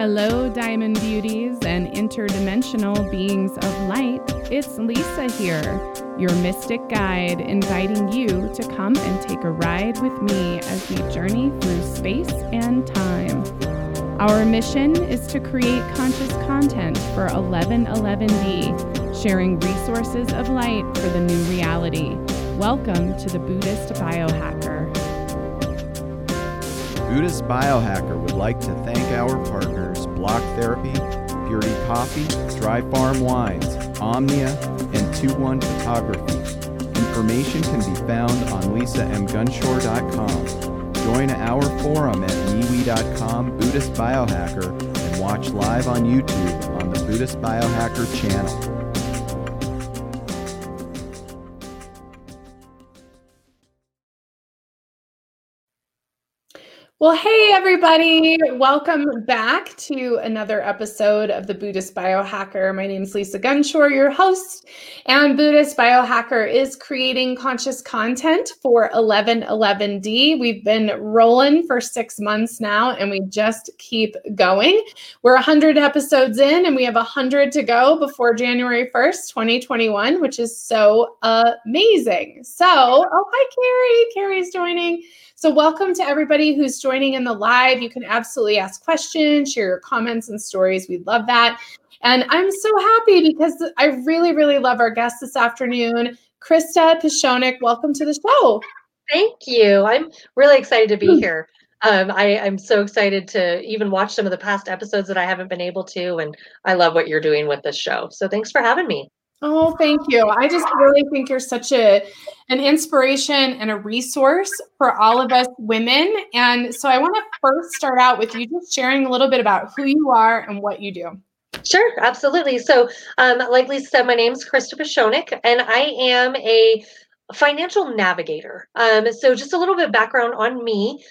Hello, Diamond Beauties and interdimensional beings of light. It's Lisa here, your mystic guide, inviting you to come and take a ride with me as we journey through space and time. Our mission is to create conscious content for 1111D, sharing resources of light for the new reality. Welcome to the Buddhist Biohacker. Buddhist Biohacker would like to thank our partners Block Therapy, Purity Coffee, Dry Farm Wines, Omnia, and 21 Photography. Information can be found on lisamgunshore.com. Join our forum at MeWe.com Buddhist Biohacker and watch live on YouTube on the Buddhist Biohacker channel. Well, hey, everybody. Welcome back to another episode of the Buddhist Biohacker. My name is Lisa Gunshore, your host, and Buddhist Biohacker is creating conscious content for 1111D. We've been rolling for 6 months now, and we just keep going. We're 100 episodes in, and we have 100 to go before January 1st, 2021, which is so amazing. So, oh, hi, Carrie. Carrie's joining. So welcome to everybody who's joining in the live. You can absolutely ask questions, share your comments and stories. We'd love that. And I'm so happy because I really, really love our guest this afternoon, Krista Pishonik. Welcome to the show. Thank you. I'm really excited to be here. I'm so excited to even watch some of the past episodes that I haven't been able to. And I love what you're doing with this show. So thanks for having me. Oh, thank you. I just really think you're such an inspiration and a resource for all of us women. And so I want to first start out with you just sharing a little bit about who you are and what you do. Sure, absolutely. So like Lisa said, my name is Krista Pishonik, and I am a financial navigator. So just a little bit of background on me.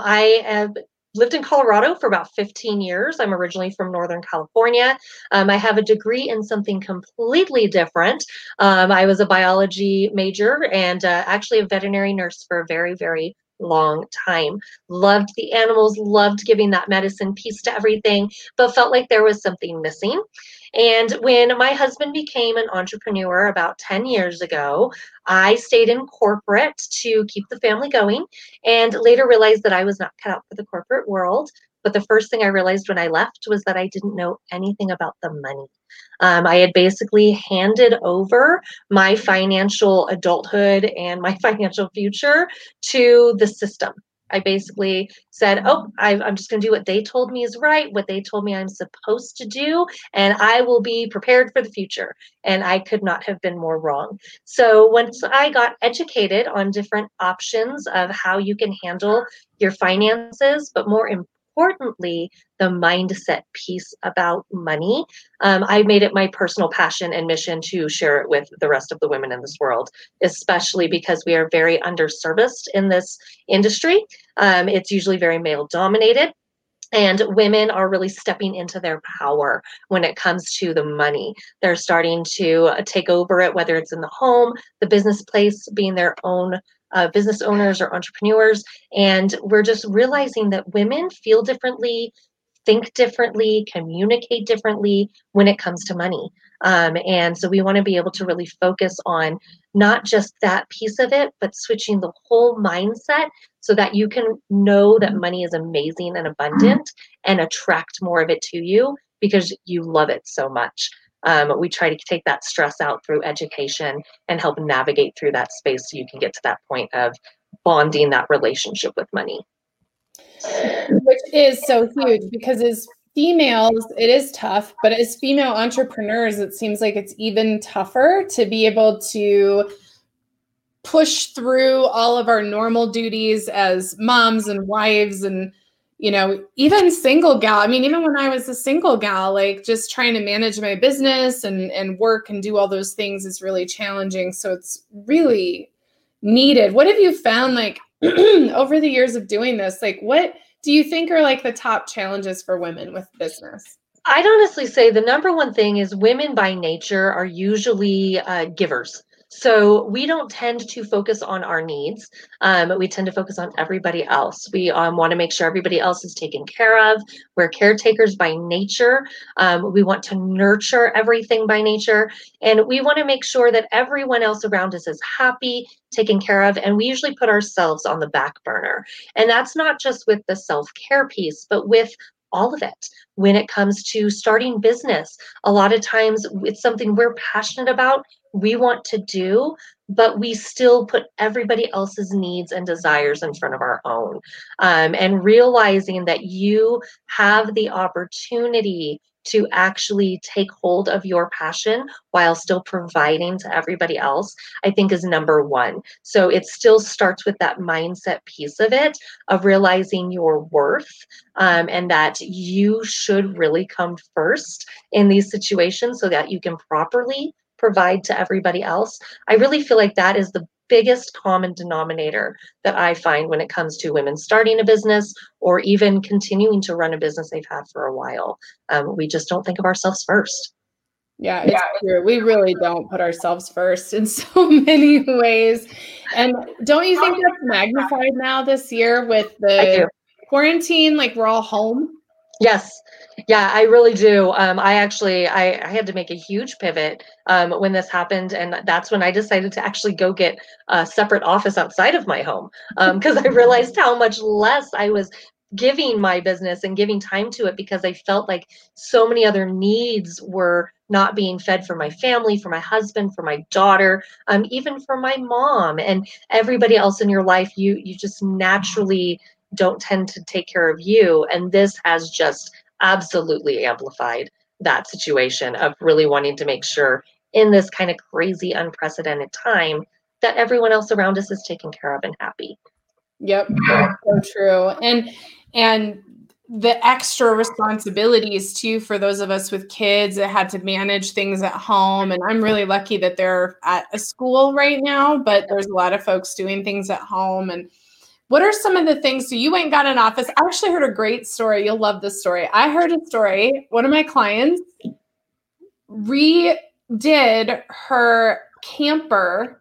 I have lived in Colorado for about 15 years. I'm originally from Northern California. I have a degree in something completely different. I was a biology major and actually a veterinary nurse for a very, very long time. Loved the animals, loved giving that medicine piece to everything, but felt like there was something missing. And when my husband became an entrepreneur about 10 years ago, I stayed in corporate to keep the family going and later realized that I was not cut out for the corporate world. But the first thing I realized when I left was that I didn't know anything about the money. I had basically handed over my financial adulthood and my financial future to the system. I basically said, I'm just going to do what they told me is right, what they told me I'm supposed to do, and I will be prepared for the future. And I could not have been more wrong. So once I got educated on different options of how you can handle your finances, but more importantly, the mindset piece about money, I made it my personal passion and mission to share it with the rest of the women in this world, especially because we are very underserviced in this industry. It's usually very male dominated. And women are really stepping into their power when it comes to the money. They're starting to take over it, whether it's in the home, the business place, being their own business owners or entrepreneurs. And we're just realizing that women feel differently, think differently, communicate differently when it comes to money. And so we want to be able to really focus on not just that piece of it, but switching the whole mindset so that you can know that money is amazing and abundant and attract more of it to you because you love it so much. We try to take that stress out through education and help navigate through that space so you can get to that point of bonding that relationship with money. Which is so huge because as females, it is tough, but as female entrepreneurs, it seems like it's even tougher to be able to push through all of our normal duties as moms and wives and, you know, even single gal. I mean, even when I was a single gal, like just trying to manage my business and work and do all those things is really challenging. So it's really needed. What have you found like over the years of doing this? Like, what do you think are like the top challenges for women with business? I'd honestly say the number one thing is women by nature are usually givers. So we don't tend to focus on our needs. We tend to focus on everybody else. We want to make sure everybody else is taken care of. We're caretakers by nature. We want to nurture everything by nature. And we want to make sure that everyone else around us is happy, taken care of. And we usually put ourselves on the back burner. And that's not just with the self-care piece, but with all of it. When it comes to starting business, a lot of times it's something we're passionate about, we want to do, but we still put everybody else's needs and desires in front of our own. And realizing that you have the opportunity to actually take hold of your passion while still providing to everybody else, I think is number one. So it still starts with that mindset piece of it, of realizing your worth, and that you should really come first in these situations so that you can properly provide to everybody else. I really feel like that is the biggest common denominator that I find when it comes to women starting a business or even continuing to run a business they've had for a while. We just don't think of ourselves first. Yeah, it's true. We really don't put ourselves first in so many ways. And don't you think that's magnified now this year with the quarantine? Like we're all home. Yes. Yeah, I really do. I had to make a huge pivot when this happened. And that's when I decided to actually go get a separate office outside of my home because I realized how much less I was giving my business and giving time to it because I felt like so many other needs were not being fed for my family, for my husband, for my daughter, even for my mom and everybody else in your life. You just naturally don't tend to take care of you. And this has just absolutely amplified that situation of really wanting to make sure in this kind of crazy, unprecedented time that everyone else around us is taken care of and happy. Yep, so true. And the extra responsibilities too for those of us with kids that had to manage things at home. And I'm really lucky that they're at a school right now, but there's a lot of folks doing things at home. And what are some of the things? So you went and got an office. I actually heard a great story. You'll love this story. I heard a story. One of my clients redid her camper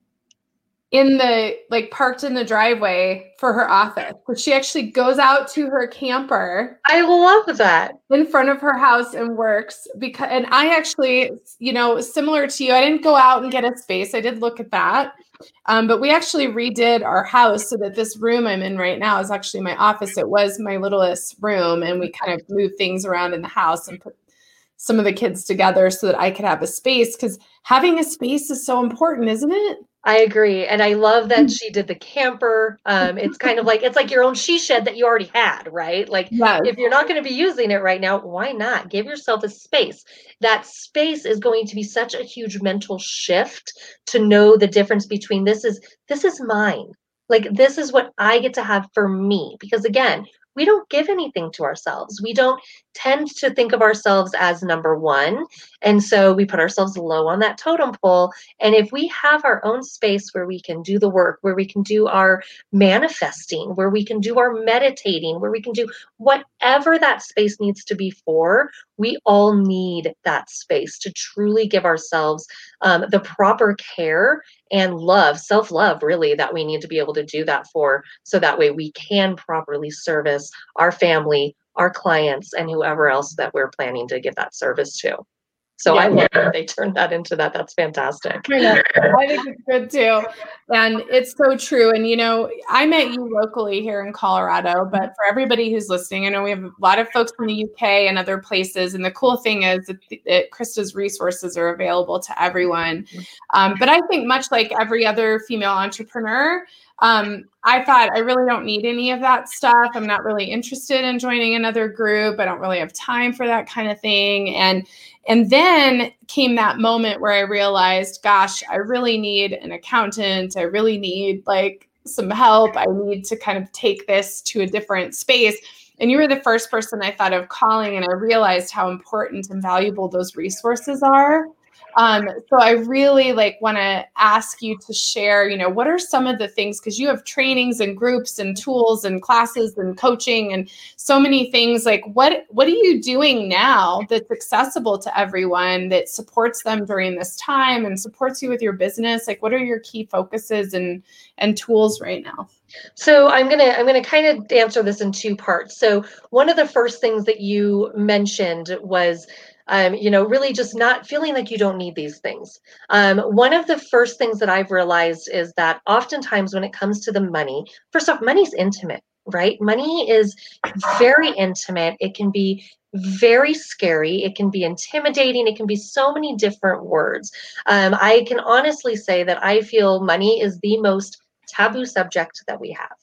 parked in the driveway for her office. So she actually goes out to her camper. I love that. In front of her house and works and I actually, similar to you, I didn't go out and get a space. I did look at that. But we actually redid our house so that this room I'm in right now is actually my office. It was my littlest room, and we kind of moved things around in the house and put some of the kids together so that I could have a space, because having a space is so important, isn't it? I agree. And I love that she did the camper. It's kind of like, it's like your own she shed that you already had, right? Like if you're not going to be using it right now, why not give yourself a space? That space is going to be such a huge mental shift to know the difference between this is mine. Like this is what I get to have for me. Because again, we don't give anything to ourselves. We don't tend to think of ourselves as number one. And so we put ourselves low on that totem pole. And if we have our own space where we can do the work, where we can do our manifesting, where we can do our meditating, where we can do whatever that space needs to be for, we all need that space to truly give ourselves the proper care and love, self-love, really, that we need to be able to do that for, so that way we can properly service our family, our clients, and whoever else that we're planning to give that service to. So I love that they turned that into that. That's fantastic. I think it's good too. And it's so true. And, I met you locally here in Colorado, but for everybody who's listening, I know we have a lot of folks from the UK and other places. And the cool thing is that Krista's resources are available to everyone. But I think much like every other female entrepreneur, I thought I really don't need any of that stuff. I'm not really interested in joining another group. I don't really have time for that kind of thing. And then came that moment where I realized, gosh, I really need an accountant. I really need some help. I need to kind of take this to a different space. And you were the first person I thought of calling, and I realized how important and valuable those resources are. So I really want to ask you to share, what are some of the things, because you have trainings and groups and tools and classes and coaching and so many things. What are you doing now that's accessible to everyone that supports them during this time and supports you with your business? What are your key focuses and tools right now? So I'm gonna kind of answer this in two parts. So one of the first things that you mentioned was, really just not feeling like you don't need these things. One of the first things that I've realized is that oftentimes when it comes to the money, first off, money's intimate, right? Money is very intimate. It can be very scary. It can be intimidating. It can be so many different words. I can honestly say that I feel money is the most taboo subject that we have.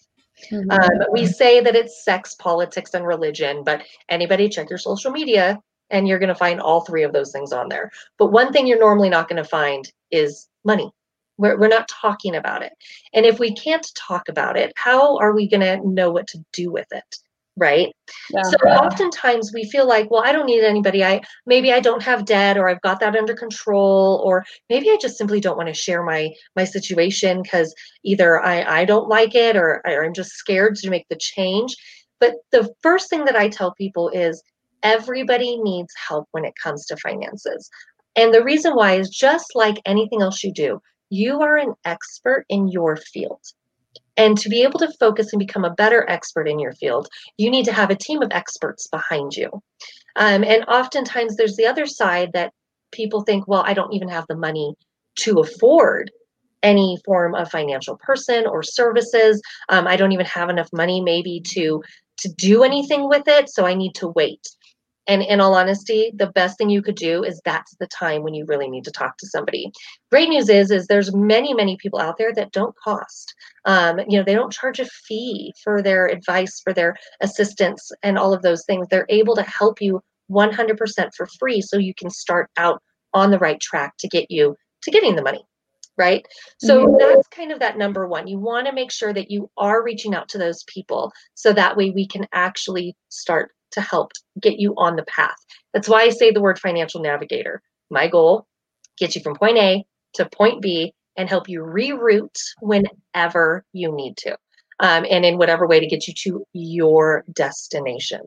We say that it's sex, politics, and religion, but anybody check your social media and you're going to find all three of those things on there. But one thing you're normally not going to find is money. We're not talking about it. And if we can't talk about it, how are we going to know what to do with it? Right. Yeah. So oftentimes we feel like, well, I don't need anybody. Maybe I don't have debt, or I've got that under control, or maybe I just simply don't want to share my situation because either I don't like it or I'm just scared to make the change. But the first thing that I tell people is everybody needs help when it comes to finances. And the reason why is just like anything else you do, you are an expert in your field. And to be able to focus and become a better expert in your field, you need to have a team of experts behind you. And oftentimes there's the other side that people think, well, I don't even have the money to afford any form of financial person or services. I don't even have enough money maybe to do anything with it. So I need to wait. And in all honesty, the best thing you could do is that's the time when you really need to talk to somebody. Great news is there's many, many people out there that don't cost. They don't charge a fee for their advice, for their assistance, and all of those things. They're able to help you 100% for free so you can start out on the right track to get you to getting the money. Right. So that's kind of that number one. You want to make sure that you are reaching out to those people so that way we can actually start to help get you on the path. That's why I say the word financial navigator. My goal, get you from point A to point B and help you reroute whenever you need to. And in whatever way to get you to your destination.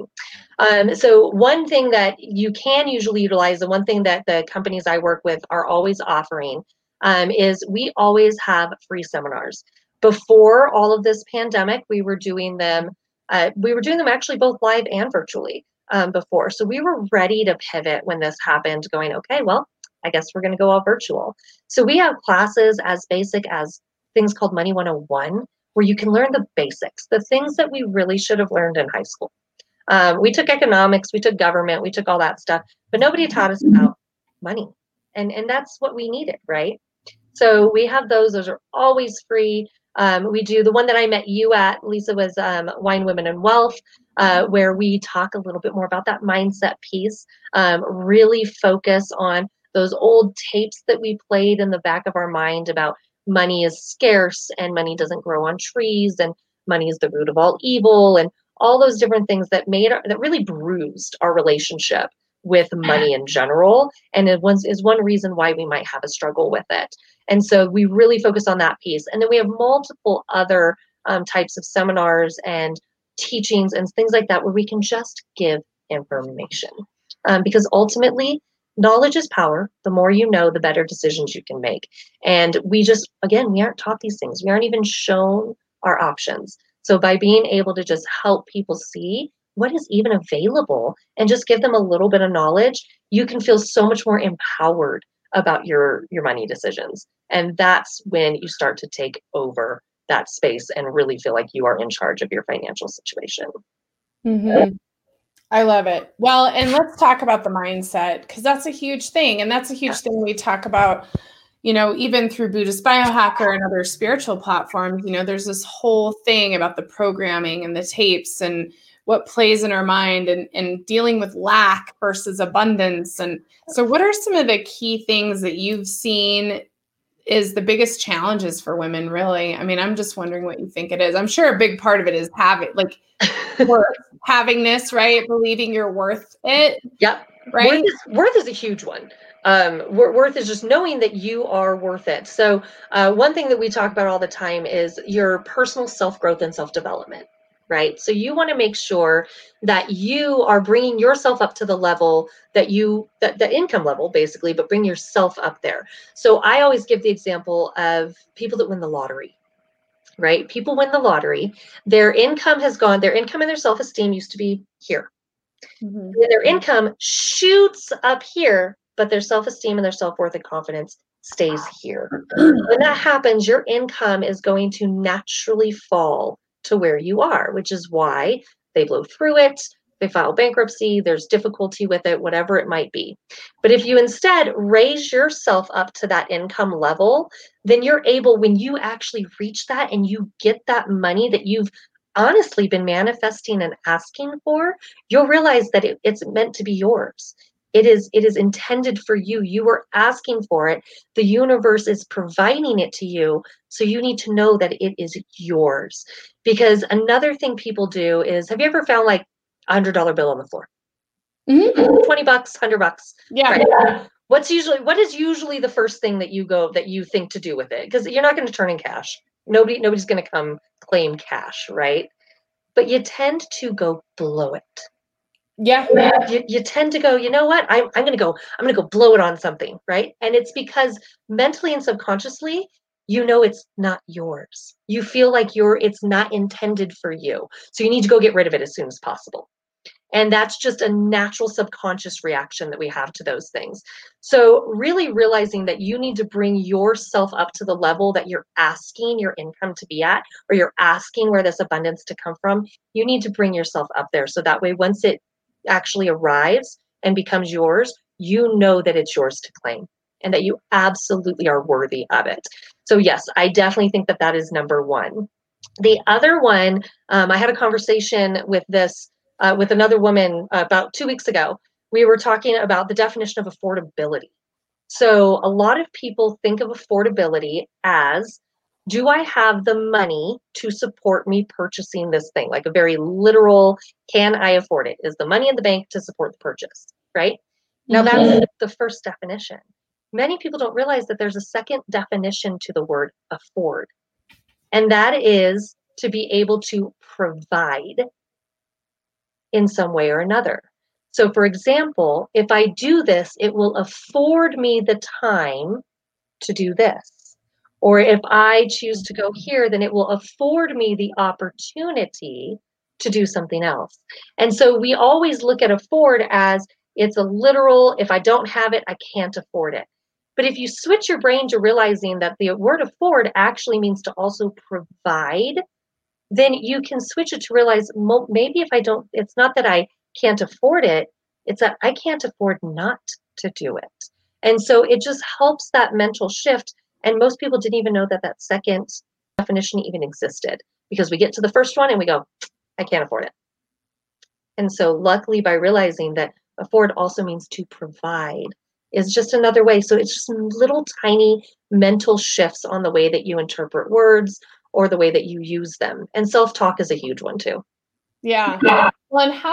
So one thing that you can usually utilize, the one thing that the companies I work with are always offering is we always have free seminars. Before all of this pandemic, we were doing them actually both live and virtually before. So we were ready to pivot when this happened, going, okay, well, I guess we're going to go all virtual. So we have classes as basic as things called Money 101, where you can learn the basics, the things that we really should have learned in high school. We took economics, we took government, we took all that stuff, but nobody taught us about money. And that's what we needed, right? So we have those are always free. We do the one that I met you at, Lisa, was Wine, Women, and Wealth, where we talk a little bit more about that mindset piece, really focus on those old tapes that we played in the back of our mind about money is scarce and money doesn't grow on trees and money is the root of all evil and all those different things that really bruised our relationship with money in general, and it is one reason why we might have a struggle with it. And so we really focus on that piece. And then we have multiple other types of seminars and teachings and things like that where we can just give information. Because ultimately, knowledge is power. The more you know, the better decisions you can make. And we aren't taught these things. We aren't even shown our options. So by being able to just help people see what is even available and just give them a little bit of knowledge, you can feel so much more empowered about your money decisions. And that's when you start to take over that space and really feel like you are in charge of your financial situation. Mm-hmm. I love it. Well, and let's talk about the mindset, because that's a huge thing. And that's a huge thing we talk about, even through Buddhist Biohacker and other spiritual platforms. There's this whole thing about the programming and the tapes and what plays in our mind and dealing with lack versus abundance. And so what are some of the key things that you've seen is the biggest challenges for women, really? I mean, I'm just wondering what you think it is. I'm sure a big part of it is having this, right? Believing you're worth it. Yep. Right. Worth is a huge one. Worth is just knowing that you are worth it. So one thing that we talk about all the time is your personal self-growth and self-development, right? So you want to make sure that you are bringing yourself up to the level that the income level basically, but bring yourself up there. So I always give the example of people that win the lottery, right? People win the lottery. Their income and their self-esteem used to be here. Mm-hmm. Their income shoots up here, but their self-esteem and their self-worth and confidence stays here. When that happens, your income is going to naturally fall to where you are, which is why they blow through it, they file bankruptcy, there's difficulty with it, whatever it might be. But if you instead raise yourself up to that income level, then you're able, when you actually reach that and you get that money that you've honestly been manifesting and asking for, you'll realize that it's meant to be yours. It is intended for you. You were asking for it. The universe is providing it to you. So you need to know that it is yours. Because another thing people do is, have you ever found like $100 bill on the floor? Mm-hmm. 20 bucks, $100. Yeah. Right? What is usually the first thing that you think to do with it? Because you're not going to turn in cash. Nobody's going to come claim cash, right? But you tend to go blow it. Yeah. You tend to go, you know what? I'm going to go blow it on something, right? And it's because mentally and subconsciously, you know it's not yours. You feel like it's not intended for you. So you need to go get rid of it as soon as possible. And that's just a natural subconscious reaction that we have to those things. So really realizing that you need to bring yourself up to the level that you're asking your income to be at, or you're asking where this abundance to come from, you need to bring yourself up there. So that way, once it actually arrives and becomes yours, you know that it's yours to claim and that you absolutely are worthy of it. So yes, I definitely think that that is number one. The other one, I had a conversation with another woman about 2 weeks ago. We were talking about the definition of affordability. So a lot of people think of affordability as, do I have the money to support me purchasing this thing? Like a very literal, can I afford it? Is the money in the bank to support the purchase, right? Now that's the first definition. Many people don't realize that there's a second definition to the word afford. And that is to be able to provide in some way or another. So for example, if I do this, it will afford me the time to do this. Or if I choose to go here, then it will afford me the opportunity to do something else. And so we always look at afford as it's a literal, if I don't have it, I can't afford it. But if you switch your brain to realizing that the word afford actually means to also provide, then you can switch it to realize maybe if I don't, it's not that I can't afford it, it's that I can't afford not to do it. And so it just helps that mental shift. And most people didn't even know that that second definition even existed, because we get to the first one and we go, I can't afford it. And so luckily, by realizing that afford also means to provide is just another way. So it's just little tiny mental shifts on the way that you interpret words or the way that you use them. And self-talk is a huge one too. Yeah. Well, and how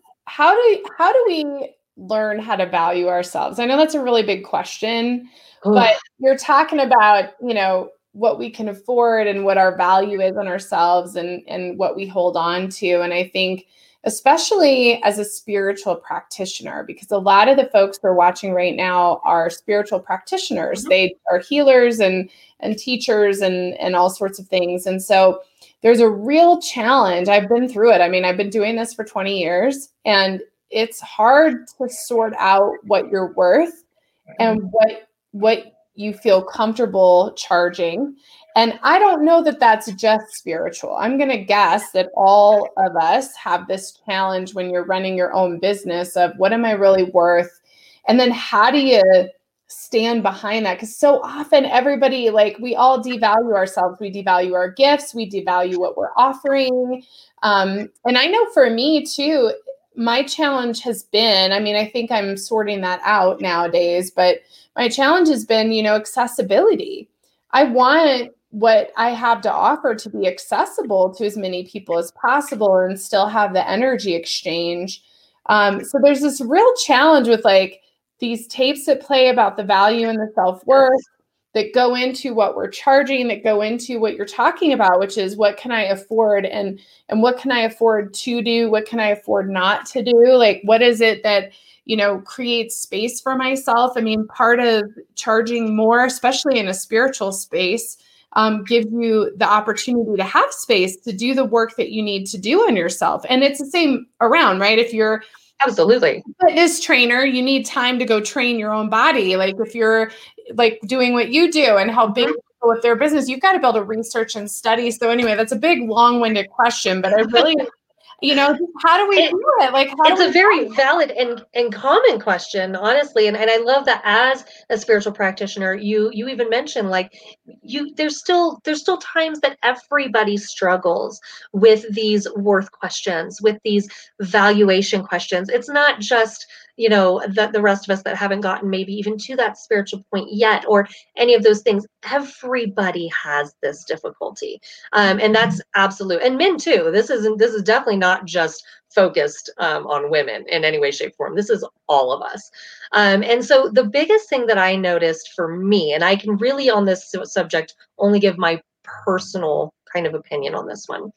do we learn how to value ourselves? I know that's a really big question, but you're talking about, what we can afford and what our value is on ourselves and what we hold on to. And I think especially as a spiritual practitioner, because a lot of the folks who are watching right now are spiritual practitioners. Mm-hmm. They are healers and teachers and all sorts of things. And so there's a real challenge. I've been through it. I mean, I've been doing this for 20 years, and it's hard to sort out what you're worth and what you feel comfortable charging. And I don't know that that's just spiritual. I'm going to guess that all of us have this challenge when you're running your own business of what am I really worth? And then how do you stand behind that? Because so often everybody, we all devalue ourselves. We devalue our gifts. We devalue what we're offering. And I know for me too, my challenge has been, I think I'm sorting that out nowadays, but my challenge has been, accessibility. I want what I have to offer to be accessible to as many people as possible and still have the energy exchange. So there's this real challenge with these tapes that play about the value and the self-worth that go into what we're charging, that go into what you're talking about, which is what can I afford and what can I afford to do? What can I afford not to do? Like, what is it that, creates space for myself? I mean, part of charging more, especially in a spiritual space, gives you the opportunity to have space to do the work that you need to do on yourself. And it's the same around, right? If you're absolutely a fitness trainer, you need time to go train your own body. Like if you're like doing what you do and helping people with their business, you've got to be able to research and study. So anyway, that's a big long-winded question, but I really how do we do it? Like, it's a very valid and common question, honestly. And I love that as a spiritual practitioner, you even mentioned like there's still times that everybody struggles with these worth questions, with these valuation questions. It's not just, the rest of us that haven't gotten maybe even to that spiritual point yet, or any of those things. Everybody has this difficulty. And that's absolute. And men too. This is definitely not just focused on women in any way, shape, form. This is all of us. And so the biggest thing that I noticed for me, and I can really on this subject only give my personal kind of opinion on this one.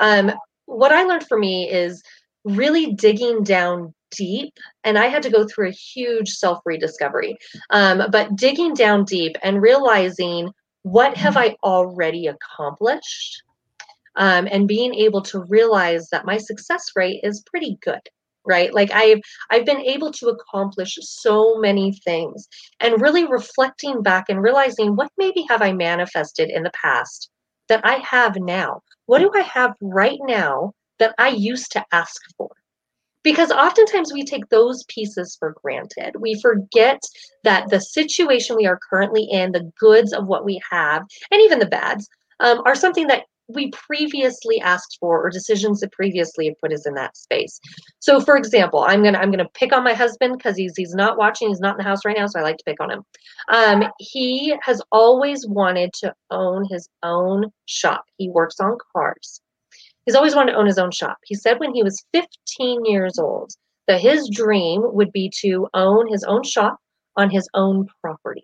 What I learned for me is really digging down deep, and I had to go through a huge self-rediscovery, but digging down deep and realizing what have I already accomplished, and being able to realize that my success rate is pretty good, right? Like I've been able to accomplish so many things, and really reflecting back and realizing what maybe have I manifested in the past that I have now? What do I have right now that I used to ask for? Because oftentimes we take those pieces for granted. We forget that the situation we are currently in, the goods of what we have, and even the bads, are something that we previously asked for, or decisions that previously have put us in that space. So, for example, I'm gonna pick on my husband because he's not watching, he's not in the house right now, so I like to pick on him. He has always wanted to own his own shop. He works on cars. He's always wanted to own his own shop. He said when he was 15 years old that his dream would be to own his own shop on his own property.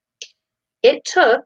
It took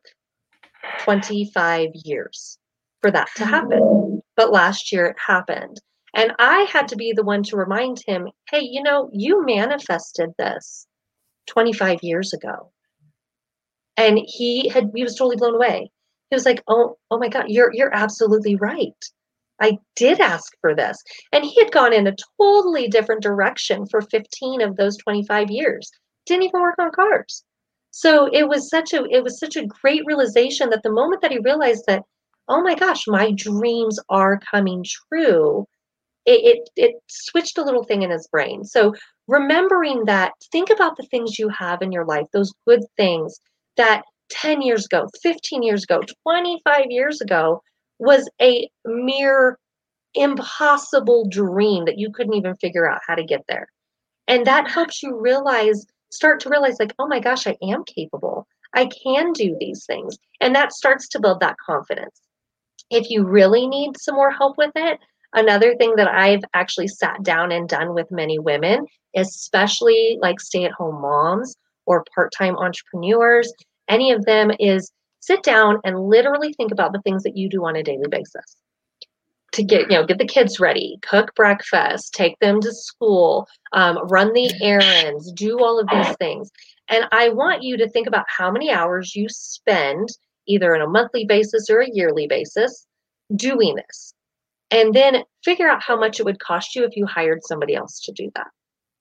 25 years for that to happen. But last year it happened. And I had to be the one to remind him, hey, you manifested this 25 years ago. And he was totally blown away. He was like, oh my God, you're absolutely right. I did ask for this. And he had gone in a totally different direction for 15 of those 25 years. Didn't even work on cars. So it was such a great realization that the moment that he realized that, oh my gosh, my dreams are coming true, it switched a little thing in his brain. So remembering that, think about the things you have in your life, those good things that 10 years ago, 15 years ago, 25 years ago was a mere impossible dream that you couldn't even figure out how to get there. And that helps you start to realize like, oh my gosh, I am capable. I can do these things. And that starts to build that confidence. If you really need some more help with it, another thing that I've actually sat down and done with many women, especially like stay-at-home moms or part-time entrepreneurs, any of them, is sit down and literally think about the things that you do on a daily basis to get the kids ready, cook breakfast, take them to school, run the errands, do all of these things. And I want you to think about how many hours you spend either on a monthly basis or a yearly basis doing this. And then figure out how much it would cost you if you hired somebody else to do that.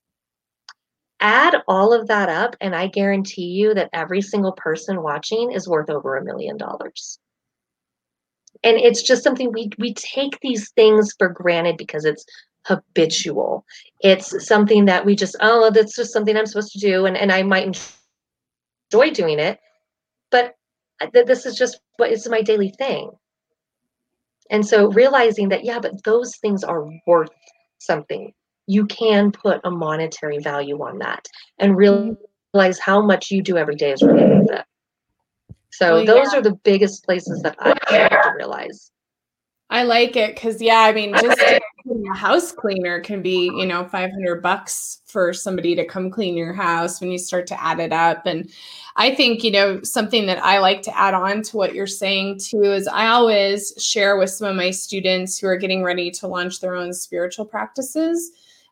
Add all of that up, and I guarantee you that every single person watching is worth over $1 million. And it's just something we take these things for granted because it's habitual. It's something that we just, that's just something I'm supposed to do, and I might enjoy doing it, but this is just it's my daily thing. And so realizing that, yeah, but those things are worth something. You can put a monetary value on that and realize how much you do every day is really worth it. So those are the biggest places that I started to realize. I like it because, just getting a house cleaner can be, $500 for somebody to come clean your house when you start to add it up. And I think, something that I like to add on to what you're saying too is I always share with some of my students who are getting ready to launch their own spiritual practices,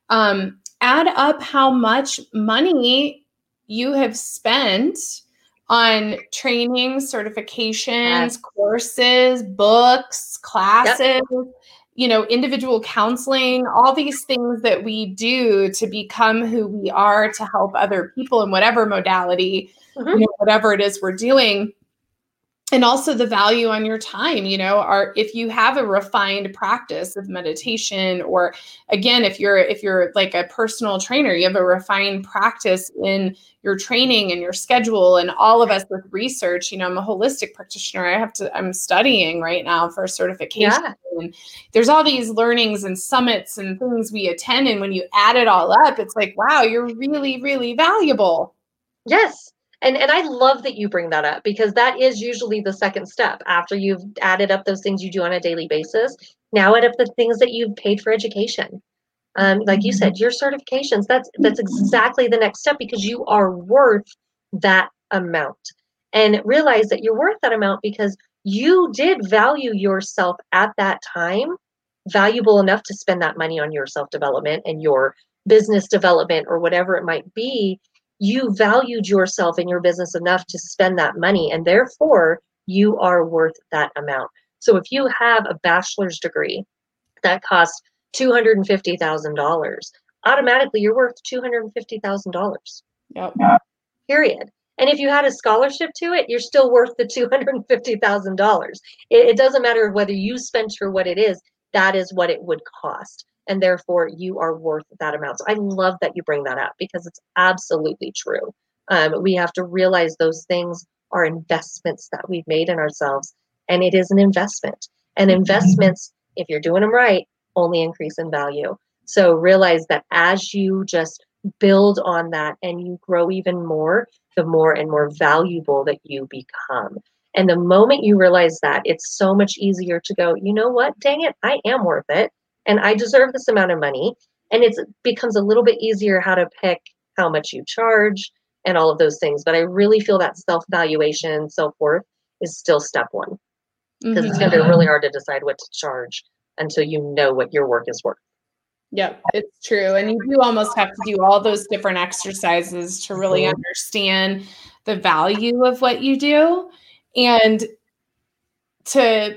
add up how much money you have spent on training, certifications, courses, books, classes, individual counseling, all these things that we do to become who we are, to help other people in whatever modality, whatever it is we're doing. And also the value on your time, if you have a refined practice of meditation, or again, if you're like a personal trainer, you have a refined practice in your training and your schedule. And all of us with research, I'm a holistic practitioner. I'm studying right now for certification. Yeah. And there's all these learnings and summits and things we attend. And when you add it all up, it's like, wow, you're really, really valuable. Yes. And I love that you bring that up, because that is usually the second step after you've added up those things you do on a daily basis. Now add up the things that you've paid for education. Like you said, your certifications, that's exactly the next step, because you are worth that amount. And realize that you're worth that amount because you did value yourself at that time, valuable enough to spend that money on your self-development and your business development or whatever it might be. You valued yourself and your business enough to spend that money, and therefore you are worth that amount. So if you have a bachelor's degree that costs $250,000, automatically you're worth $250,000. Yep. Period. And if you had a scholarship to it, you're still worth the $250,000. It doesn't matter whether you spent or what it is, that is what it would cost. And therefore you are worth that amount. So I love that you bring that up, because it's absolutely true. We have to realize those things are investments that we've made in ourselves, and it is an investment. And investments, if you're doing them right, only increase in value. So realize that as you just build on that and you grow even more, the more and more valuable that you become. And the moment you realize that, it's so much easier to go, you know what, dang it, I am worth it. And I deserve this amount of money. And it becomes a little bit easier how to pick how much you charge and all of those things. But I really feel that self-valuation, self-worth is still step one. Because it's going to be really hard to decide what to charge until you know what your work is worth. Yep, it's true. And you do almost have to do all those different exercises to really understand the value of what you do, and to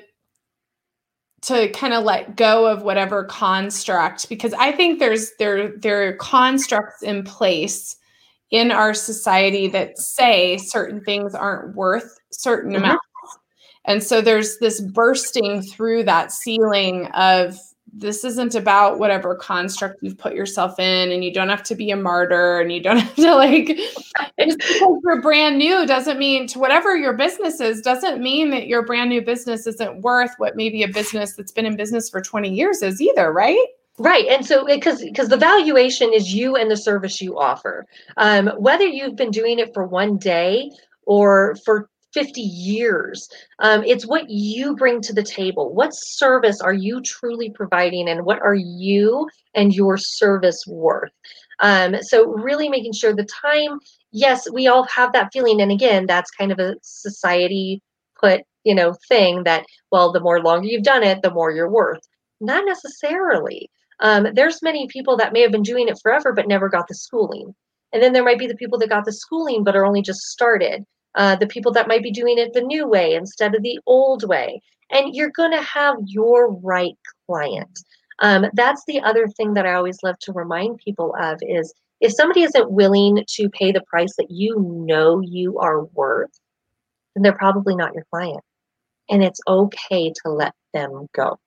kind of let go of whatever construct, because I think there are constructs in place in our society that say certain things aren't worth certain amounts. And so there's this bursting through that ceiling of, this isn't about whatever construct you've put yourself in, and you don't have to be a martyr, and you don't have to just because you're brand new doesn't mean, to whatever your business is, doesn't mean that your brand new business isn't worth what maybe a business that's been in business for 20 years is either, right? Right. And so because the valuation is you and the service you offer, whether you've been doing it for one day or for 50 years. It's what you bring to the table. What service are you truly providing, and what are you and your service worth? So really making sure the time, yes, we all have that feeling. And again, that's kind of a society put, thing that, well, the more longer you've done it, the more you're worth. Not necessarily. There's many people that may have been doing it forever, but never got the schooling. And then there might be the people that got the schooling, but are only just started. The people that might be doing it the new way instead of the old way. And you're going to have your right client. That's the other thing that I always love to remind people of is, if somebody isn't willing to pay the price that you know you are worth, then they're probably not your client. And it's okay to let them go.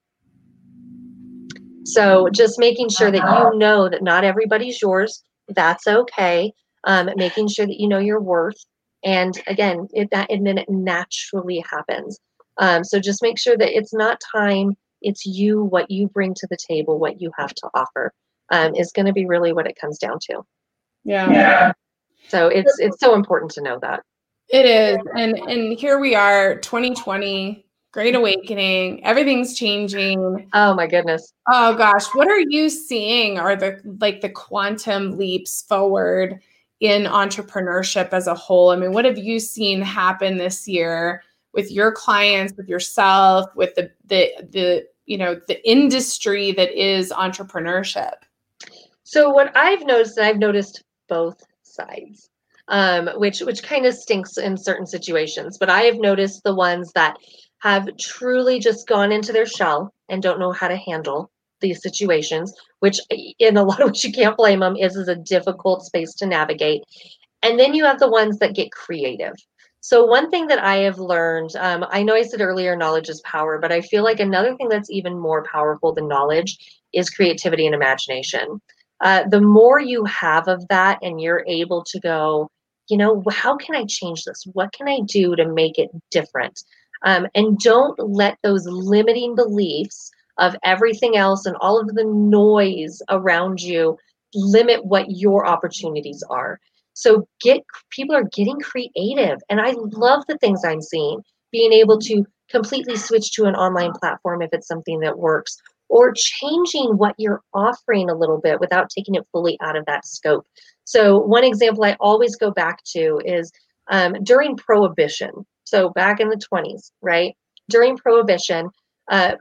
So just making sure that you know that not everybody's yours. That's okay. Making sure that you know your worth. And again, and then it naturally happens. So just make sure that it's not time, it's you, what you bring to the table, what you have to offer, is going to be really what it comes down to. Yeah. So it's so important to know that. It is. And here we are, 2020, Great awakening. Everything's changing. Oh my goodness. Oh gosh, what are you seeing are the quantum leaps forward in entrepreneurship as a whole? I mean, what have you seen happen this year with your clients, with yourself, with the industry that is entrepreneurship? So what I've noticed, and I've noticed both sides, which kind of stinks in certain situations, but I have noticed the ones that have truly just gone into their shell and don't know how to handle these situations, which in a lot of ways you can't blame them, is a difficult space to navigate. And then you have the ones that get creative. So one thing that I have learned, I know I said earlier, knowledge is power, but I feel like another thing that's even more powerful than knowledge is creativity and imagination. The more you have of that and you're able to go, how can I change this? What can I do to make it different? And don't let those limiting beliefs of everything else and all of the noise around you limit what your opportunities are. So people are getting creative. And I love the things I'm seeing, being able to completely switch to an online platform if it's something that works, or changing what you're offering a little bit without taking it fully out of that scope. So one example I always go back to is during Prohibition. So back in the 20s, right? During Prohibition, I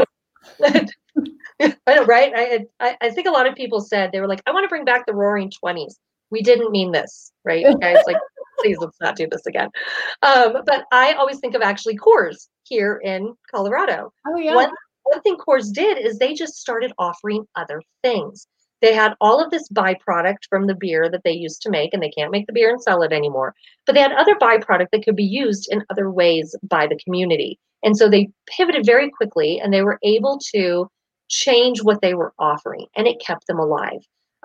know, right? I think a lot of people said, they were like, I want to bring back the Roaring 20s. We didn't mean this, right? Guys, like, please let's not do this again. But I always think of actually Coors here in Colorado. Oh yeah. One thing Coors did is they just started offering other things. They had all of this byproduct from the beer that they used to make, and they can't make the beer and sell it anymore. But they had other byproduct that could be used in other ways by the community. And so they pivoted very quickly, and they were able to change what they were offering, and it kept them alive.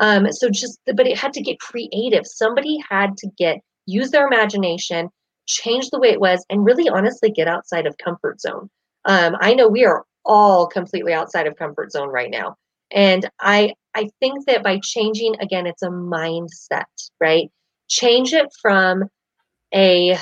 But it had to get creative. Somebody had to use their imagination, change the way it was, and really honestly get outside of comfort zone. I know we are all completely outside of comfort zone right now. And I think that by changing, again, it's a mindset, right? Change it from a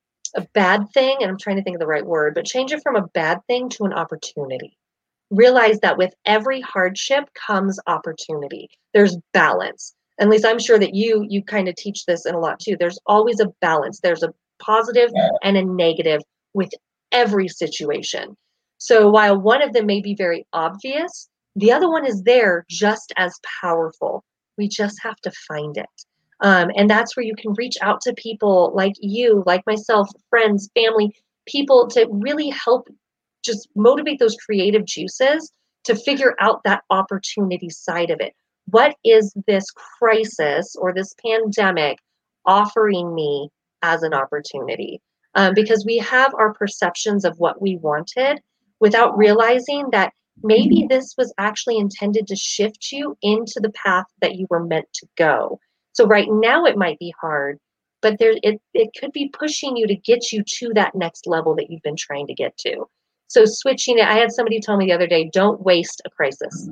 bad thing, and I'm trying to think of the right word, but change it from a bad thing to an opportunity. Realize that with every hardship comes opportunity. There's balance. At least I'm sure that you kind of teach this in a lot too. There's always a balance. There's a positive and a negative with every situation. So while one of them may be very obvious, the other one is there just as powerful. We just have to find it. And that's where you can reach out to people like you, like myself, friends, family, people to really help just motivate those creative juices to figure out that opportunity side of it. What is this crisis or this pandemic offering me as an opportunity? Because we have our perceptions of what we wanted without realizing that maybe this was actually intended to shift you into the path that you were meant to go. So right now it might be hard, but it could be pushing you to get you to that next level that you've been trying to get to. So switching it, I had somebody tell me the other day, don't waste a crisis.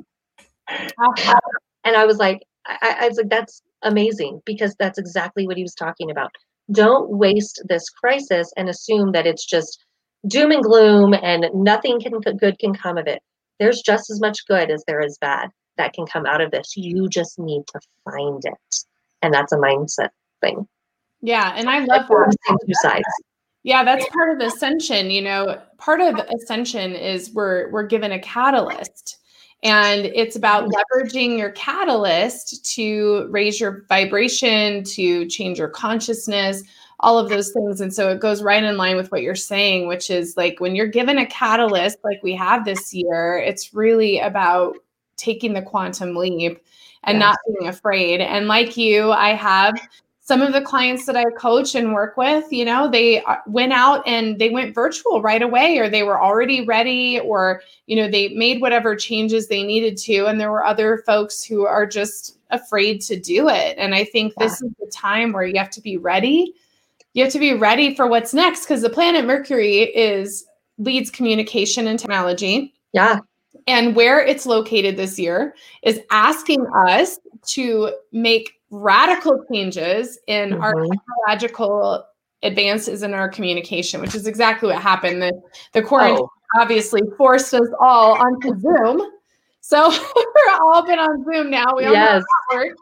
And I was like, that's amazing, because that's exactly what he was talking about. Don't waste this crisis and assume that it's just doom and gloom and nothing good can come of it. There's just as much good as there is bad that can come out of this. You just need to find it. And that's a mindset thing. Yeah. And I love that. Two sides. Yeah, that's part of Ascension. Part of Ascension is we're given a catalyst, and it's about leveraging your catalyst to raise your vibration, to change your consciousness, all of those things. And so it goes right in line with what you're saying, which is like when you're given a catalyst like we have this year, it's really about taking the quantum leap and not being afraid. And like you, I have some of the clients that I coach and work with, they went out and they went virtual right away, or they were already ready, or, they made whatever changes they needed to. And there were other folks who are just afraid to do it. And I think this is the time where you have to be ready. You have to be ready for what's next, because the planet Mercury leads communication and technology. Yeah. And where it's located this year is asking us to make radical changes in our technological advances in our communication, which is exactly what happened. The quarantine obviously forced us all onto Zoom. So we're all been on Zoom now. We all know how that works.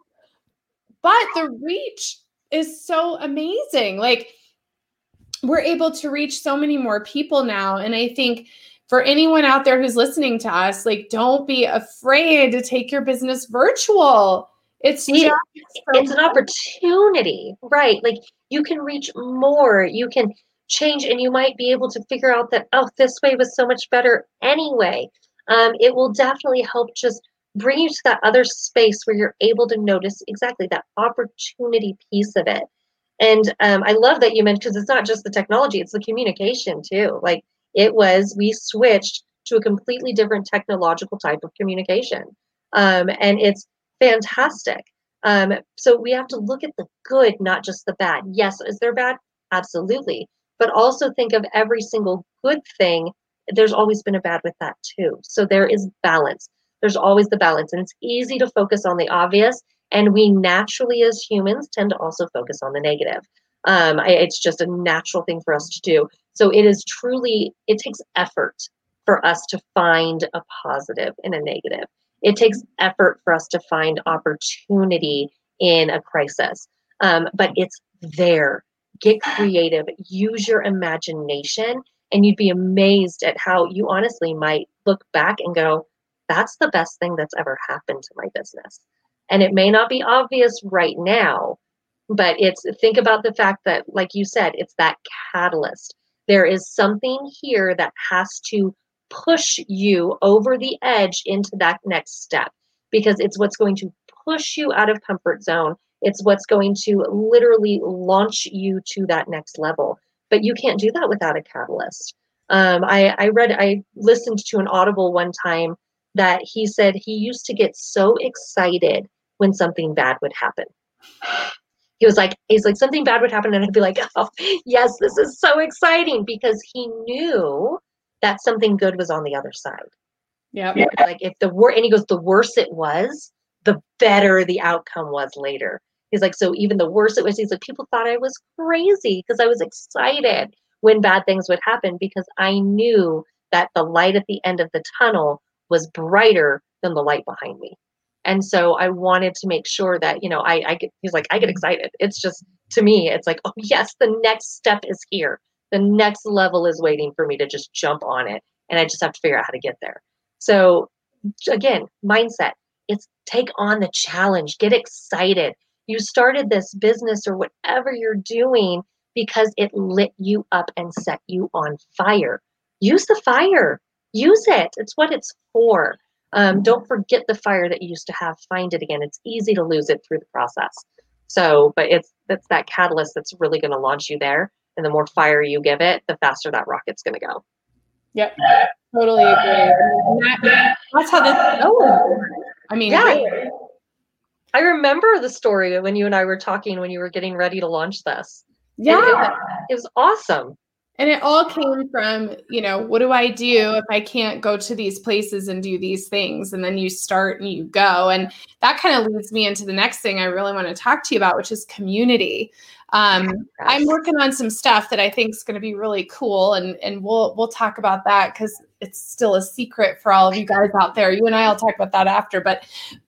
But the reach is so amazing. Like, we're able to reach so many more people now. And I think for anyone out there who's listening to us, like, don't be afraid to take your business virtual. It's an opportunity, right? Like, you can reach more, you can change, and you might be able to figure out that, oh, this way was so much better anyway. It will definitely help just bring you to that other space where you're able to notice exactly that opportunity piece of it. And I love that you mentioned, because it's not just the technology, it's the communication too. Like, we switched to a completely different technological type of communication. And it's fantastic. So we have to look at the good, not just the bad. Yes, is there bad? Absolutely. But also think of every single good thing. There's always been a bad with that too. So there is balance. There's always the balance. And it's easy to focus on the obvious. And we naturally, as humans, tend to also focus on the negative. It's just a natural thing for us to do. So it takes effort for us to find a positive in a negative. It takes effort for us to find opportunity in a crisis. But it's there. Get creative. Use your imagination. And you'd be amazed at how you honestly might look back and go, that's the best thing that's ever happened to my business. And it may not be obvious right now, but think about the fact that, like you said, it's that catalyst. There is something here that has to push you over the edge into that next step, because it's what's going to push you out of comfort zone. It's what's going to literally launch you to that next level. But you can't do that without a catalyst. I listened to an Audible one time that he said he used to get so excited when something bad would happen. He's like, something bad would happen, and I'd be like, oh, yes, this is so exciting, because he knew that something good was on the other side. Yeah. Like, and he goes, the worse it was, the better the outcome was later. He's like, so even the worse it was, he's like, people thought I was crazy because I was excited when bad things would happen, because I knew that the light at the end of the tunnel was brighter than the light behind me. And so I wanted to make sure that, he's like, I get excited. It's just, to me, it's like, oh yes, the next step is here. The next level is waiting for me to just jump on it. And I just have to figure out how to get there. So again, mindset, it's take on the challenge, get excited. You started this business or whatever you're doing because it lit you up and set you on fire. Use the fire, use it. It's what it's for. Don't forget the fire that you used to have. Find it again. It's easy to lose it through the process. So, but that's that catalyst that's really going to launch you there. And the more fire you give it, the faster that rocket's going to go. Yep, totally agree. That's how this goes. I mean, yeah. Really. I remember the story when you and I were talking when you were getting ready to launch this. Yeah, it was awesome. And it all came from, what do I do if I can't go to these places and do these things? And then you start and you go. And that kind of leads me into the next thing I really want to talk to you about, which is community. I'm working on some stuff that I think is going to be really cool. And we'll talk about that because it's still a secret for all of you guys out there. You and I will talk about that after. But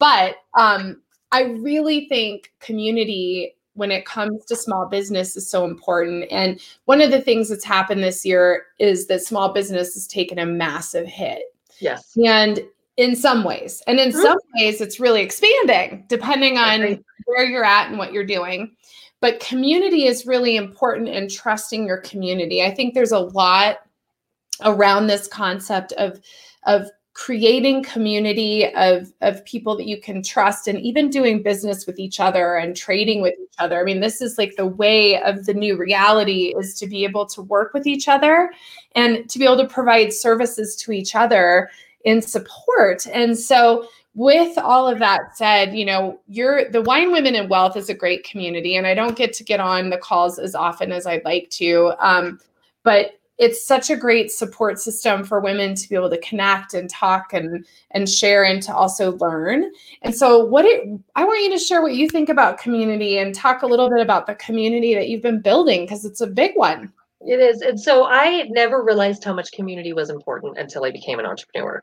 I really think community, when it comes to small business, is so important. And one of the things that's happened this year is that small business has taken a massive hit. Yes. And in some ways, some ways it's really expanding depending on where you're at and what you're doing. But community is really important, and trusting your community. I think there's a lot around this concept of creating community of people that you can trust, and even doing business with each other and trading with each other. I mean, this is like the way of the new reality, is to be able to work with each other and to be able to provide services to each other in support. And so with all of that said, the Wine Women in Wealth is a great community, and I don't get on the calls as often as I'd like to. But it's such a great support system for women to be able to connect and talk and share and to also learn. And so I want you to share what you think about community and talk a little bit about the community that you've been building, because it's a big one. It is. And so I never realized how much community was important until I became an entrepreneur.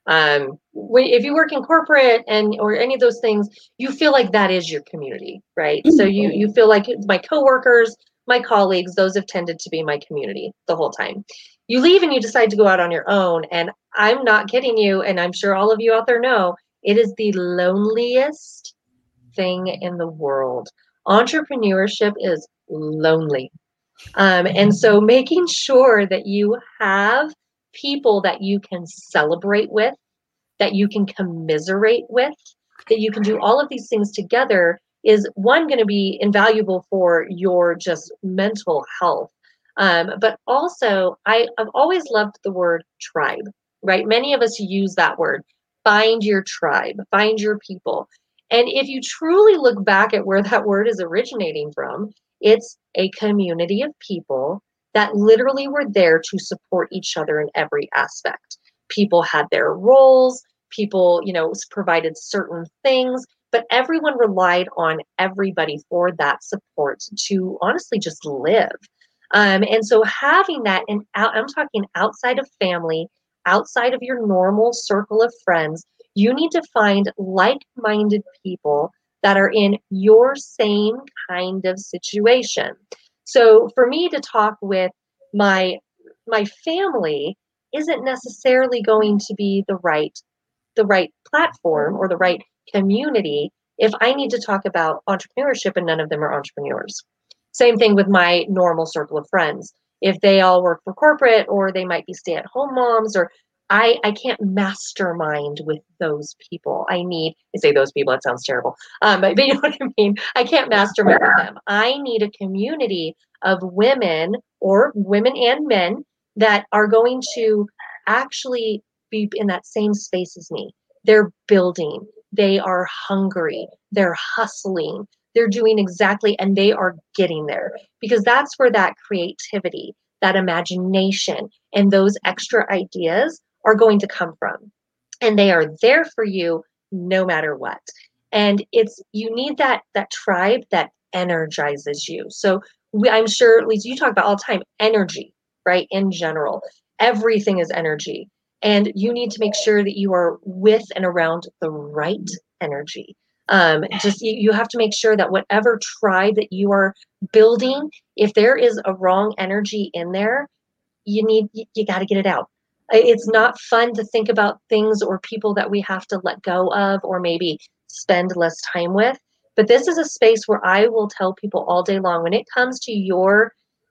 If you work in corporate or any of those things, you feel like that is your community, right? Mm-hmm. So you feel like my coworkers, my colleagues, those have tended to be my community the whole time. You leave and you decide to go out on your own. And I'm not kidding you. And I'm sure all of you out there know it is the loneliest thing in the world. Entrepreneurship is lonely. And so making sure that you have people that you can celebrate with, that you can commiserate with, that you can do all of these things together is one, going to be invaluable for your just mental health. But also I've always loved the word tribe, right? Many of us use that word, find your tribe, find your people. And if you truly look back at where that word is originating from, it's a community of people that literally were there to support each other in every aspect. People had their roles, people, provided certain things, but everyone relied on everybody for that support to honestly just live. And so having that, and I'm talking outside of family, outside of your normal circle of friends, you need to find like-minded people that are in your same kind of situation. So for me to talk with my family isn't necessarily going to be the right platform or the right community if I need to talk about entrepreneurship and none of them are entrepreneurs. Same thing with my normal circle of friends. If they all work for corporate or they might be stay-at-home moms, or I can't mastermind with those people. I say those people, that sounds terrible. But you know what I mean? I can't mastermind with them. I need a community of women or women and men that are going to actually be in that same space as me. They're building, they are hungry, they're hustling, they're doing exactly, and they are getting there, because that's where that creativity, that imagination, and those extra ideas are going to come from. And they are there for you no matter what. And you need that tribe that energizes you. So I'm sure, Lisa, you talk about all the time, energy, right? In general, everything is energy. And you need to make sure that you are with and around the right energy. You have to make sure that whatever tribe that you are building, if there is a wrong energy in there, you got to get it out. It's not fun to think about things or people that we have to let go of or maybe spend less time with. But this is a space where I will tell people all day long, when it comes to your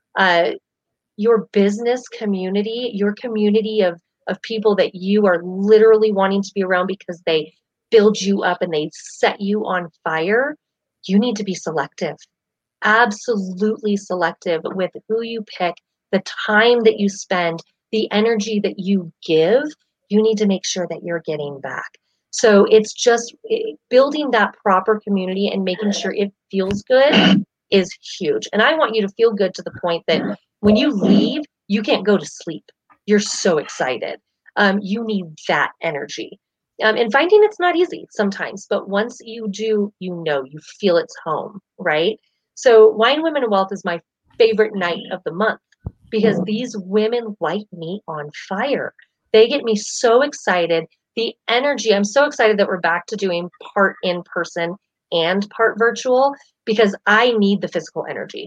business community, your community of people that you are literally wanting to be around because they build you up and they set you on fire, you need to be selective. Absolutely selective with who you pick, the time that you spend, the energy that you give. You need to make sure that you're getting back. So it's just building that proper community and making sure it feels good is huge. And I want you to feel good to the point that when you leave, you can't go to sleep. You're so excited. You need that energy. And finding it's not easy sometimes, but once you do, you feel it's home, right? So Wine, Women, and Wealth is my favorite night of the month because these women light me on fire. They get me so excited. The energy, I'm so excited that we're back to doing part in person and part virtual because I need the physical energy.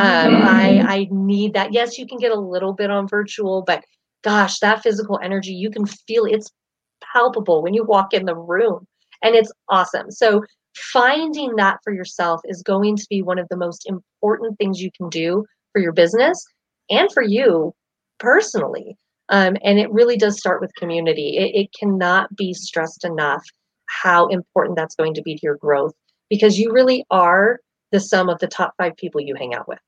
I need that. Yes, you can get a little bit on virtual, but gosh, that physical energy, you can feel it's palpable when you walk in the room, and it's awesome. So finding that for yourself is going to be one of the most important things you can do for your business and for you personally. And it really does start with community. It cannot be stressed enough how important that's going to be to your growth, because you really are the sum of the top 5 people you hang out with.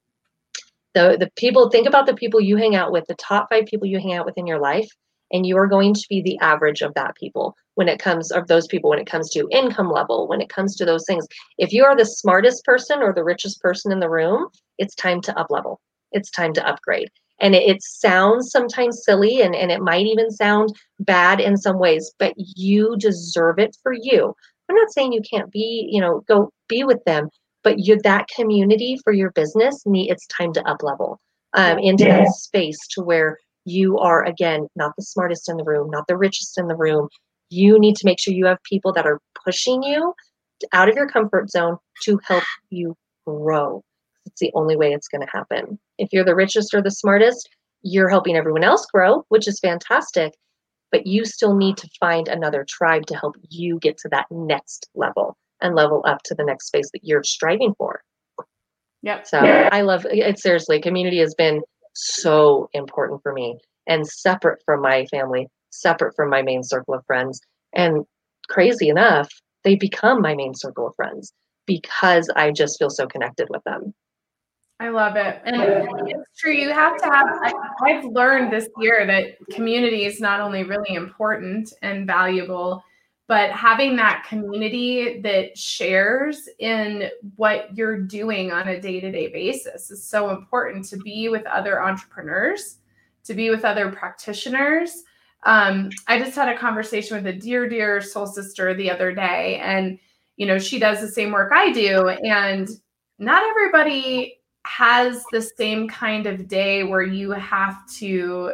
The people, think about the people you hang out with, the top 5 people you hang out with in your life, and you are going to be the average of that people when it comes to income level, when it comes to those things. If you are the smartest person or the richest person in the room, it's time to up level. It's time to upgrade. And it sounds sometimes silly, and it might even sound bad in some ways, but you deserve it for you. I'm not saying you can't be, go be with them, but that community for your business, it's time to up level into that space to where you are, again, not the smartest in the room, not the richest in the room. You need to make sure you have people that are pushing you out of your comfort zone to help you grow. It's the only way it's going to happen. If you're the richest or the smartest, you're helping everyone else grow, which is fantastic, but you still need to find another tribe to help you get to that next level and level up to the next space that you're striving for. Yep. So I love it. Seriously, community has been so important for me, and separate from my family, separate from my main circle of friends. And crazy enough, they become my main circle of friends because I just feel so connected with them. I love it. And it's true. You have to have, I've learned this year that community is not only really important and valuable, but having that community that shares in what you're doing on a day-to-day basis is so important. To be with other entrepreneurs, to be with other practitioners. I just had a conversation with a dear soul sister the other day, and she does the same work I do, and not everybody has the same kind of day where you have to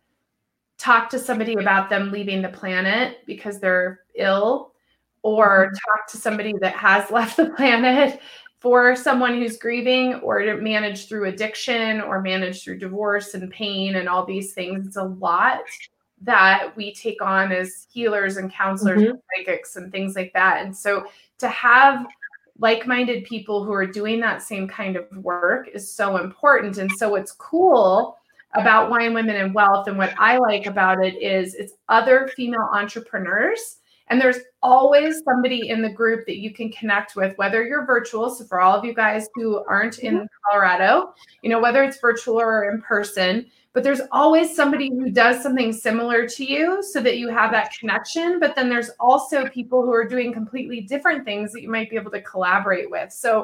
talk to somebody about them leaving the planet because they're ill, or talk to somebody that has left the planet for someone who's grieving, or to manage through addiction, or manage through divorce and pain and all these things. It's a lot that we take on as healers and counselors and psychics and things like that. And so to have like-minded people who are doing that same kind of work is so important. And so what's cool about Wine, Women, and Wealth, and what I like about it, is it's other female entrepreneurs. And there's always somebody in the group that you can connect with, whether you're virtual. So for all of you guys who aren't in Colorado, whether it's virtual or in person, but there's always somebody who does something similar to you so that you have that connection. But then there's also people who are doing completely different things that you might be able to collaborate with. So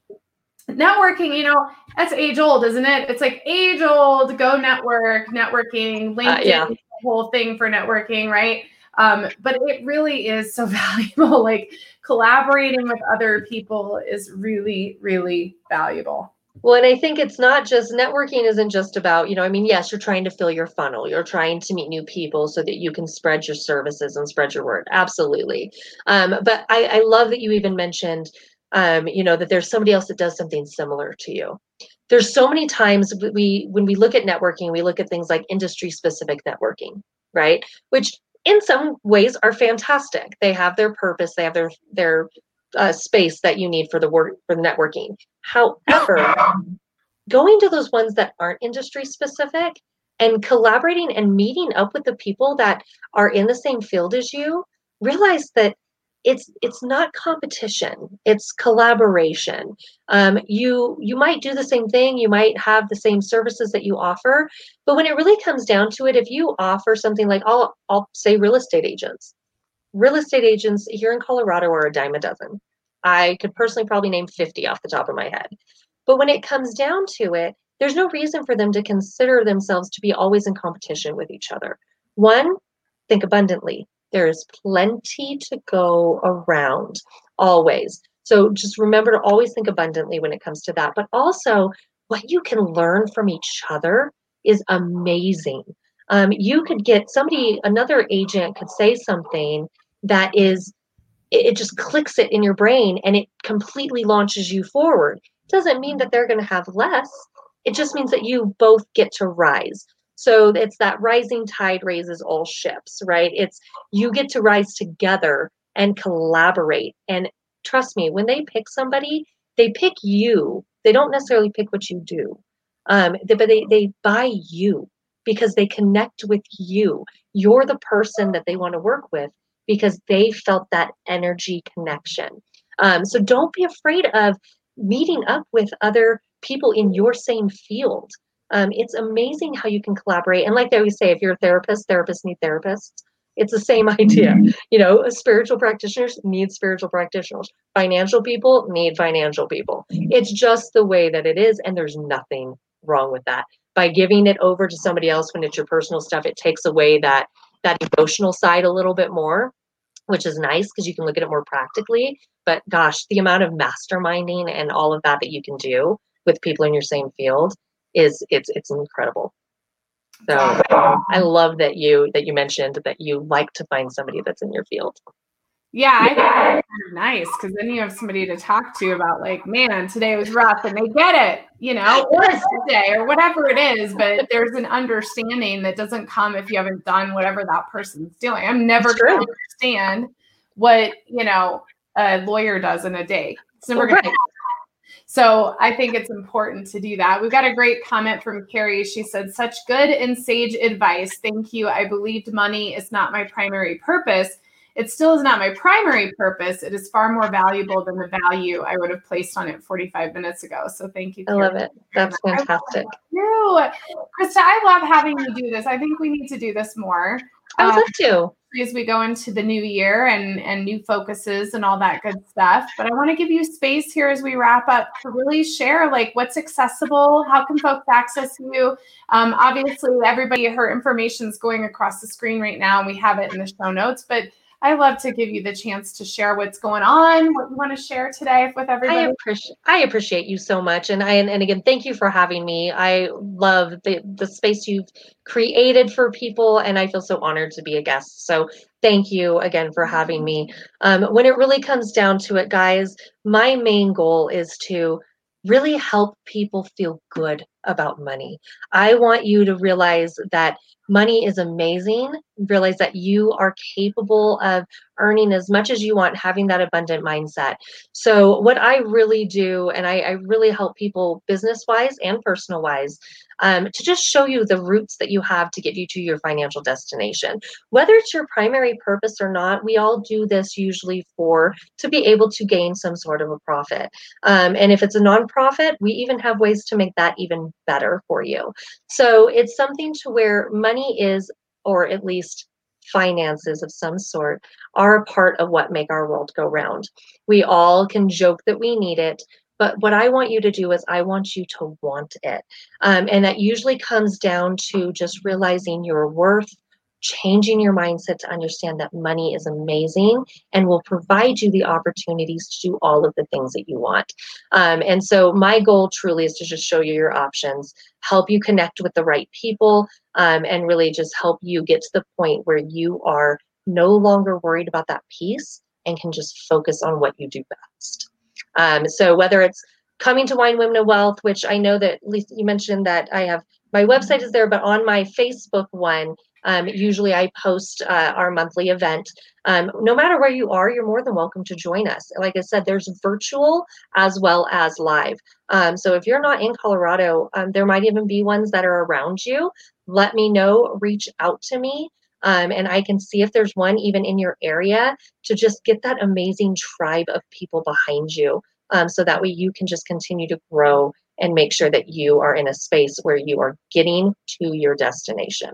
networking, that's age old, isn't it? It's like age old, go networking, LinkedIn, the whole thing for networking, right? But it really is so valuable. Like, collaborating with other people is really, really valuable. Well, and I think it's not just, networking isn't just about, yes, you're trying to fill your funnel. You're trying to meet new people so that you can spread your services and spread your word. Absolutely. But I love that you even mentioned, that there's somebody else that does something similar to you. There's so many times when we look at networking, we look at things like industry specific networking, right? Which in some ways are fantastic. They have their purpose. They have their space that you need for the work, for the networking. However, going to those ones that aren't industry specific and collaborating and meeting up with the people that are in the same field as you, realize that it's not competition, it's collaboration. You might do the same thing, you might have the same services that you offer, but when it really comes down to it, if you offer something like, I'll say real estate agents here in Colorado are a dime a dozen. I could personally probably name 50 off the top of my head. But when it comes down to it, there's no reason for them to consider themselves to be always in competition with each other. One, think abundantly. There is plenty to go around, always. So just remember to always think abundantly when it comes to that. But also, what you can learn from each other is amazing. You could get another agent could say something that it just clicks it in your brain and it completely launches you forward. It doesn't mean that they're going to have less. It just means that you both get to rise. So it's that rising tide raises all ships, right? It's you get to rise together and collaborate. And trust me, when they pick somebody, they pick you. They don't necessarily pick what you do, but they buy you because they connect with you. You're the person that they want to work with because they felt that energy connection. So don't be afraid of meeting up with other people in your same field. It's amazing how you can collaborate. And like they always say, if you're a therapist, therapists need therapists. It's the same idea. Spiritual practitioners need spiritual practitioners. Financial people need financial people. It's just the way that it is. And there's nothing wrong with that. by giving it over to somebody else when it's your personal stuff, it takes away that emotional side a little bit more, which is nice because you can look at it more practically. But gosh, the amount of masterminding and all of that you can do with people in your same field it's incredible. So I love that you mentioned that you like to find somebody that's in your field. Yeah, I think that's kind of nice because then you have somebody to talk to about like, man, today was rough, and they get it, or it's day or whatever it is, but there's an understanding that doesn't come if you haven't done whatever that person's doing. I'm never going to understand what, a lawyer does in a day. It's never going to happen. So I think it's important to do that. We've got a great comment from Carrie. She said, such good and sage advice. Thank you. I believed money is not my primary purpose. It still is not my primary purpose. It is far more valuable than the value I would have placed on it 45 minutes ago. So thank you, Carrie. I love it. That's fantastic. Krista, I love having you do this. I think we need to do this more. I would love to. As we go into the new year and new focuses and all that good stuff. But I want to give you space here as we wrap up to really share like what's accessible. How can folks access you? Obviously, everybody, her information is going across the screen right now, and we have it in the show notes. But I love to give you the chance to share what's going on, what you want to share today with everybody. I appreciate you so much. And again, thank you for having me. I love the space you've created for people, and I feel so honored to be a guest. So thank you again for having me. When it really comes down to it, guys, my main goal is to really help people feel good about money. I want you to realize that money is amazing. Realize that you are capable of earning as much as you want, having that abundant mindset. So what I really do, and I really help people business-wise and personal-wise, to just show you the routes that you have to get you to your financial destination. Whether it's your primary purpose or not, we all do this usually to be able to gain some sort of a profit. And if it's a nonprofit, we even have ways to make that even better for you. So it's something to where money is, or at least finances of some sort, are a part of what make our world go round. We all can joke that we need it, but what I want you to do is I want you to want it. And that usually comes down to just realizing your worth, changing your mindset to understand that money is amazing and will provide you the opportunities to do all of the things that you want. And so my goal truly is to just show you your options, help you connect with the right people, and really just help you get to the point where you are no longer worried about that piece and can just focus on what you do best. So whether it's coming to Wine Women of Wealth, which I know that Lisa, you mentioned that I have, my website is there, but on my Facebook one, usually I post our monthly event. No matter where you are, you're more than welcome to join us. Like I said, there's virtual as well as live. So if you're not in Colorado, there might even be ones that are around you. Let me know, reach out to me. And I can see if there's one even in your area to just get that amazing tribe of people behind you. So that way you can just continue to grow and make sure that you are in a space where you are getting to your destination.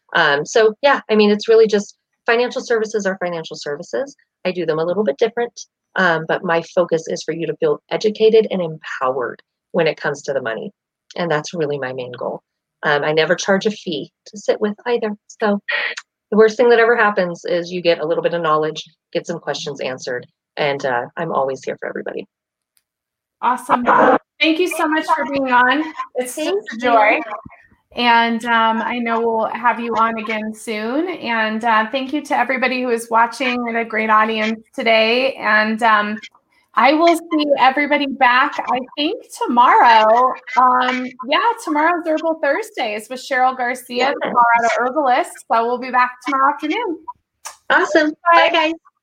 So yeah, I mean, it's really just financial services are financial services. I do them a little bit different, but my focus is for you to feel educated and empowered when it comes to the money. And that's really my main goal. I never charge a fee to sit with either. So the worst thing that ever happens is you get a little bit of knowledge, get some questions answered, and I'm always here for everybody. Awesome. Thank you so much for being on. It's just a joy. And I know we'll have you on again soon. And thank you to everybody who is watching. We had a great audience today. And I will see everybody back, I think, tomorrow. Tomorrow's Herbal Thursdays with Cheryl Garcia, the Colorado Herbalist. So we'll be back tomorrow afternoon. Awesome. Bye, guys.